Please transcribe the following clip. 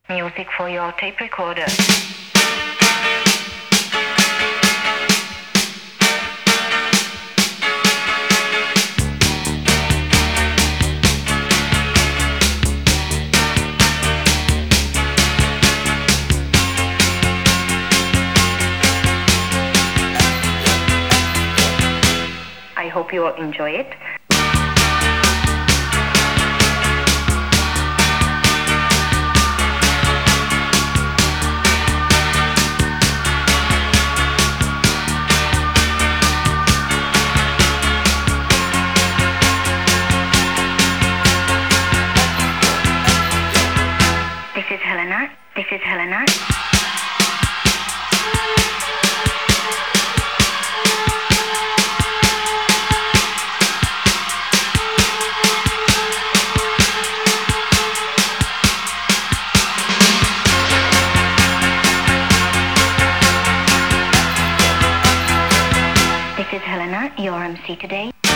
Music for your tape recorder. I hope you will enjoy it. This is Helena. This is Helena. This is Helena, your MC today.